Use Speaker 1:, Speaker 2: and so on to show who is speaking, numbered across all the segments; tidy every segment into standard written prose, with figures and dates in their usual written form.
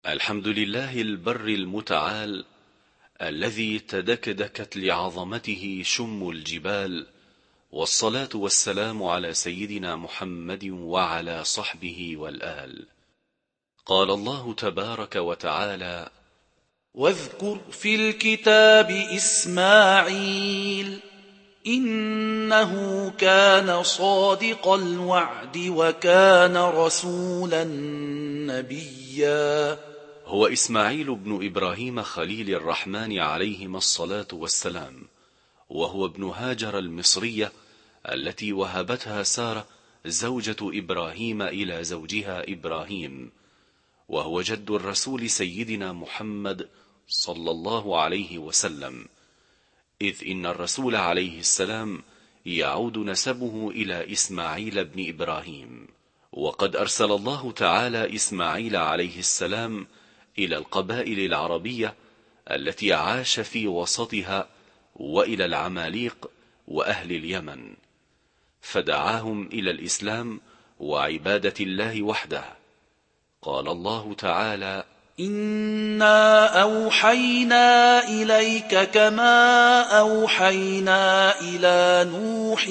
Speaker 1: الحمد لله البر المتعال الذي تدكدكت لعظمته شم الجبال، والصلاة والسلام على سيدنا محمد وعلى صحبه والآل. قال الله تبارك وتعالى:
Speaker 2: واذكر في الكتاب إسماعيل إنه كان صادق الوعد وكان رسولا نبيا.
Speaker 1: هو إسماعيل بن إبراهيم خليل الرحمن عليهما الصلاة والسلام، وهو ابن هاجر المصرية التي وهبتها سارة زوجة إبراهيم إلى زوجها إبراهيم، وهو جد الرسول سيدنا محمد صلى الله عليه وسلم، إذ إن الرسول عليه السلام يعود نسبه إلى إسماعيل بن إبراهيم. وقد أرسل الله تعالى إسماعيل عليه السلام إلى القبائل العربية التي عاش في وسطها، وإلى العماليق وأهل اليمن، فدعاهم إلى الإسلام وعبادة الله وحده. قال الله تعالى:
Speaker 2: إنا أوحينا إليك كما أوحينا إلى نوح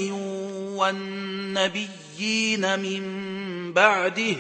Speaker 2: والنبيين من بعده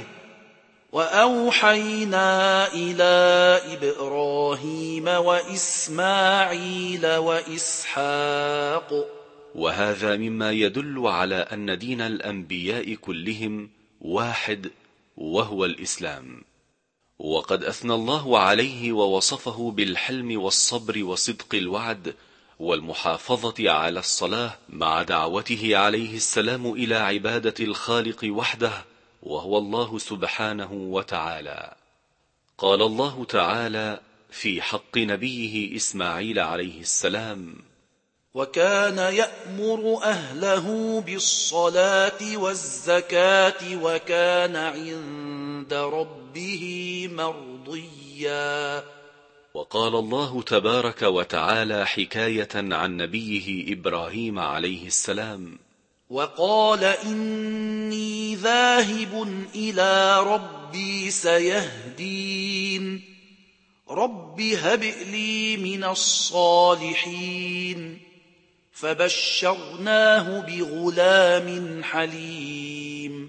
Speaker 2: وأوحينا إلى إبراهيم وإسماعيل وإسحاق.
Speaker 1: وهذا مما يدل على أن دين الأنبياء كلهم واحد، وهو الإسلام. وقد أثنى الله عليه ووصفه بالحلم والصبر وصدق الوعد والمحافظة على الصلاة، مع دعوته عليه السلام إلى عبادة الخالق وحده، وهو الله سبحانه وتعالى. قال الله تعالى في حق نبيه إسماعيل عليه السلام:
Speaker 2: وكان يأمر أهله بالصلاة والزكاة وكان عند ربه مرضيا.
Speaker 1: وقال الله تبارك وتعالى حكاية عن نبيه إبراهيم عليه السلام:
Speaker 2: وقال إني ذاهب إلى ربي سيهدين رب هب لي من الصالحين. فبشرناه بغلام حليم.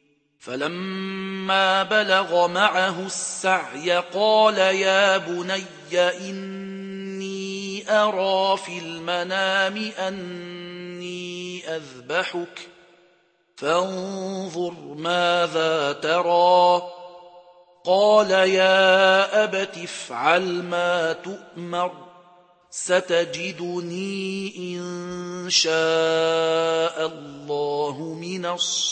Speaker 2: فلما بلغ معه السعي قال يا بني إني أرى في المنام أني أذبحك فانظر ماذا ترى. قال يا أبت افعل ما تؤمر ستجدني إن شاء الله من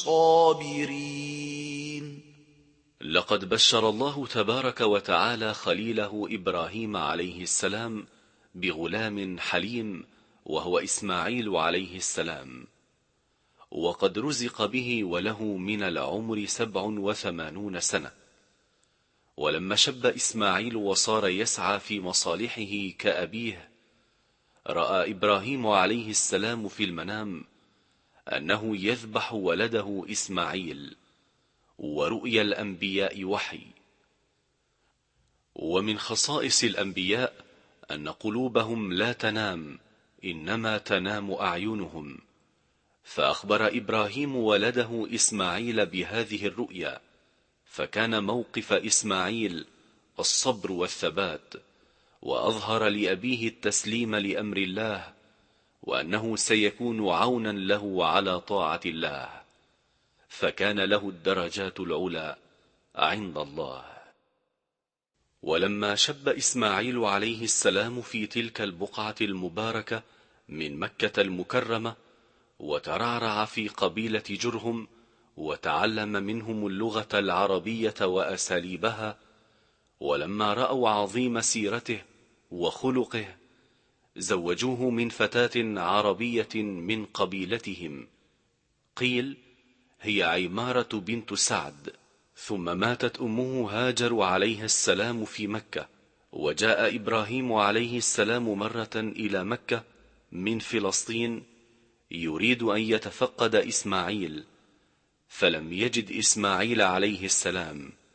Speaker 2: الصابرين.
Speaker 1: لقد بشر الله تبارك وتعالى خليله إبراهيم عليه السلام بغلام حليم، وهو إسماعيل عليه السلام، وقد رزق به وله من العمر 87 سنة. ولما شب إسماعيل وصار يسعى في مصالحه كأبيه، رأى إبراهيم عليه السلام في المنام أنه يذبح ولده إسماعيل، ورؤيا الأنبياء وحي. ومن خصائص الأنبياء أن قلوبهم لا تنام، إنما تنام أعينهم. فأخبر إبراهيم ولده إسماعيل بهذه الرؤيا، فكان موقف إسماعيل الصبر والثبات، وأظهر لأبيه التسليم لأمر الله، وأنه سيكون عونا له على طاعة الله، فكان له الدرجات العلى عند الله. ولما شب إسماعيل عليه السلام في تلك البقعة المباركة من مكة المكرمة، وترعرع في قبيلة جرهم، وتعلم منهم اللغة العربية وأساليبها، ولما رأوا عظيم سيرته وخلقه زوجوه من فتاة عربية من قبيلتهم، قيل هي عمارة بنت سعد. ثم ماتت أمه هاجر عليها السلام في مكة، وجاء إبراهيم عليه السلام مرة إلى مكة من فلسطين يريد أن يتفقد إسماعيل، فلم يجد إسماعيل عليه السلام،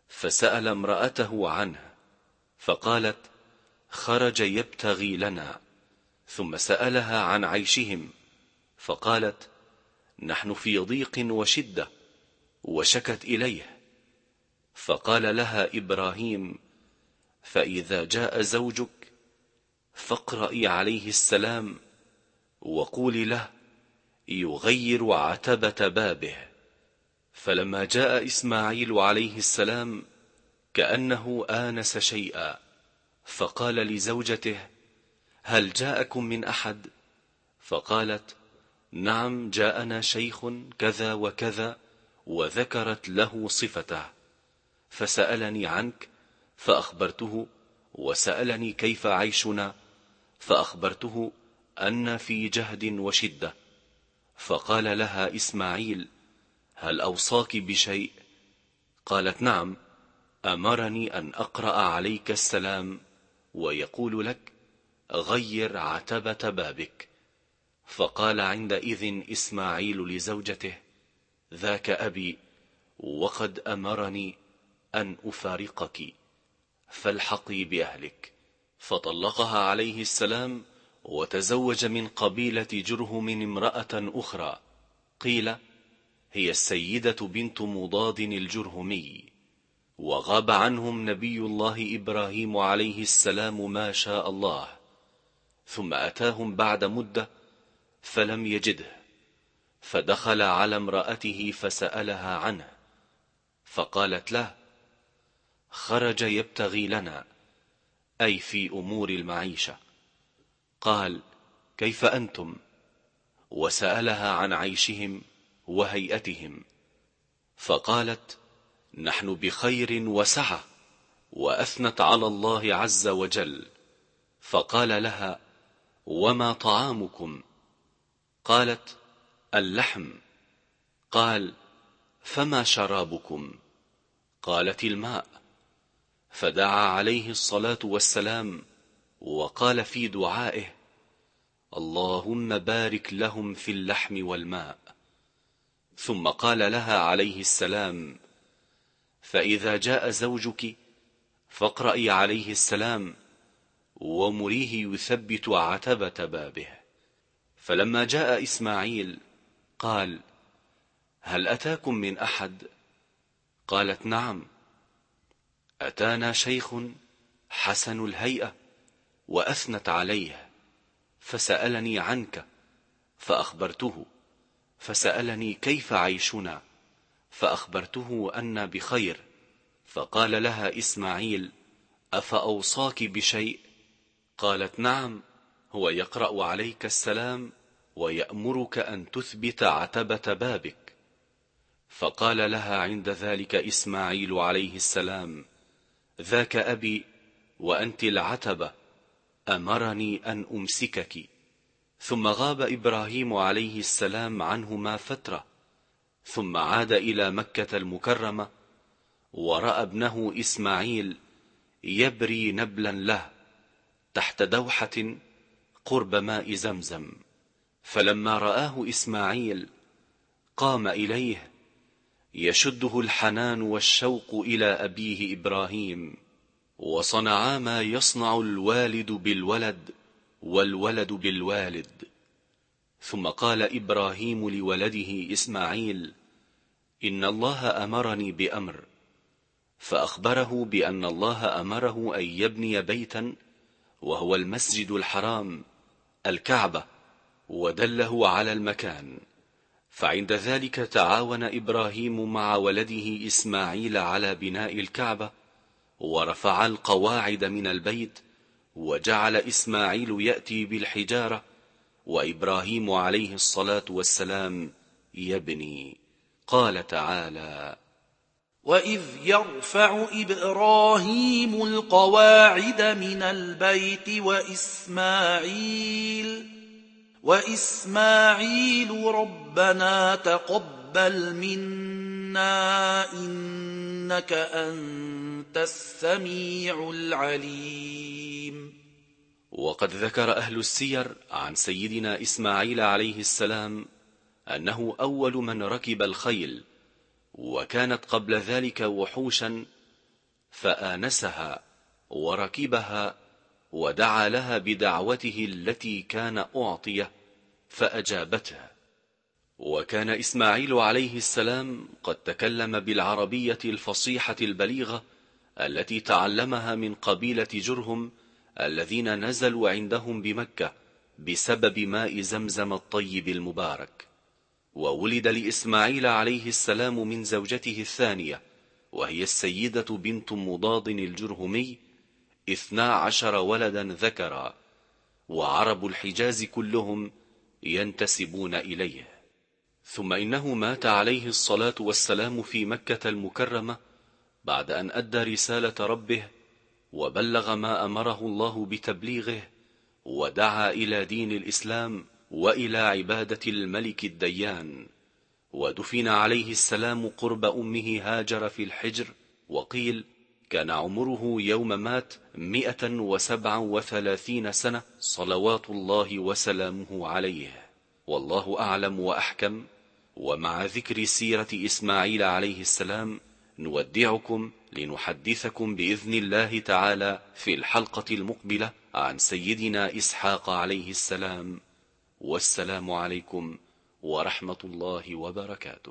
Speaker 1: فسأل امرأته عنه فقالت: خرج يبتغي لنا. ثم سألها عن عيشهم فقالت: نحن في ضيق وشدة، وشكت إليه. فقال لها إبراهيم: فإذا جاء زوجك فاقرئي عليه السلام وقولي له يغير عتبة بابه. فلما جاء إسماعيل عليه السلام كأنه آنس شيئا، فقال لزوجته: هل جاءكم من أحد؟ فقالت: نعم، جاءنا شيخ كذا وكذا، وذكرت له صفته، فسألني عنك فأخبرته، وسألني كيف عيشنا فأخبرته أن في جهد وشدة. فقال لها إسماعيل: هل أوصاك بشيء؟ قالت: نعم، أمرني أن أقرأ عليك السلام ويقول لك غير عتبة بابك. فقال عندئذ إسماعيل لزوجته: ذاك أبي، وقد أمرني أن أفارقك، فالحقي بأهلك. فطلقها عليه السلام وتزوج من قبيلة جرهم امرأة أخرى، قيل هي السيدة بنت مضاد الجرهمي. وغاب عنهم نبي الله إبراهيم عليه السلام ما شاء الله، ثم أتاهم بعد مدة فلم يجده، فدخل على امرأته فسألها عنه، فقالت له: خرج يبتغي لنا، أي في أمور المعيشة. قال: كيف أنتم؟ وسألها عن عيشهم وهيئتهم، فقالت: نحن بخير وسعة، وأثنت على الله عز وجل. فقال لها: وما طعامكم؟ قالت: اللحم. قال: فما شرابكم؟ قالت: الماء. فدعا عليه الصلاة والسلام وقال في دعائه: اللهم بارك لهم في اللحم والماء. ثم قال لها عليه السلام: فإذا جاء زوجك فاقرئي عليه السلام ومريه يثبت عتبة بابه. فلما جاء إسماعيل قال: هل أتاكم من أحد؟ قالت: نعم، أتانا شيخ حسن الهيئة، وأثنت عليه، فسألني عنك فأخبرته، فسألني كيف عيشنا فأخبرته أن بخير. فقال لها إسماعيل: أفأوصاك بشيء؟ قالت: نعم، هو يقرأ عليك السلام ويأمرك أن تثبت عتبة بابك. فقال لها عند ذلك إسماعيل عليه السلام: ذاك أبي، وأنت العتبة، أمرني أن أمسكك. ثم غاب إبراهيم عليه السلام عنهما فترة، ثم عاد إلى مكة المكرمة، ورأى ابنه إسماعيل يبري نبلا له تحت دوحة قرب ماء زمزم. فلما رآه إسماعيل قام إليه يشده الحنان والشوق إلى أبيه إبراهيم، وصنعا ما يصنع الوالد بالولد والولد بالوالد. ثم قال إبراهيم لولده إسماعيل: إن الله أمرني بأمر، فأخبره بأن الله أمره أن يبني بيتا، وهو المسجد الحرام الكعبة، ودله على المكان. فعند ذلك تعاون إبراهيم مع ولده إسماعيل على بناء الكعبة، ورفع القواعد من البيت، وجعل إسماعيل يأتي بالحجارة، وإبراهيم عليه الصلاة والسلام يبني. قال تعالى:
Speaker 2: وإذ يرفع إبراهيم القواعد من البيت وإسماعيل ربنا تقبل منا إنك أنت السميع العليم.
Speaker 1: وقد ذكر أهل السير عن سيدنا إسماعيل عليه السلام أنه أول من ركب الخيل، وكانت قبل ذلك وحوشا فآنسها وركبها ودعا لها بدعوته التي كان أعطيه فأجابته. وكان إسماعيل عليه السلام قد تكلم بالعربية الفصيحة البليغة التي تعلمها من قبيلة جرهم الذين نزلوا عندهم بمكة بسبب ماء زمزم الطيب المبارك. وولد لإسماعيل عليه السلام من زوجته الثانية وهي السيدة بنت مضاد الجرهمي 12 ولدا ذكرا، وعرب الحجاز كلهم ينتسبون إليه. ثم إنه مات عليه الصلاة والسلام في مكة المكرمة بعد أن أدى رسالة ربه وبلغ ما أمره الله بتبليغه، ودعا إلى دين الإسلام وإلى عبادة الملك الديان. ودفن عليه السلام قرب أمه هاجر في الحجر، وقيل كان عمره يوم مات 137 سنة صلوات الله وسلامه عليه. والله أعلم وأحكم. ومع ذكر سيرة إسماعيل عليه السلام نودعكم لنحدثكم بإذن الله تعالى في الحلقة المقبلة عن سيدنا إسحاق عليه السلام. والسلام عليكم ورحمة الله وبركاته.